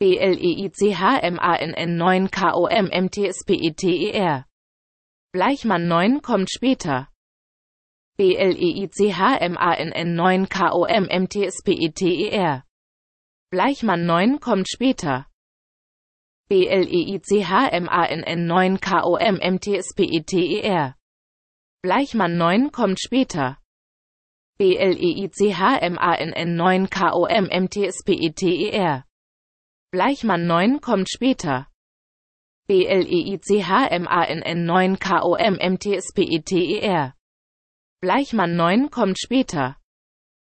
BLEICHMANN 9 KOMMTSPETER. Bleichmann 9 kommt später. BLEICHMANN 9 KOMMTSPETER. Bleichmann 9 kommt später. BLEICHMANN 9 KOMMTSPETER. Bleichmann 9 kommt später. BLEICHMANN 9 KOMMTSPETER. Bleichmann 9 kommt später. BLEICHMANN 9 KOMMTSPETER. Bleichmann 9 kommt später.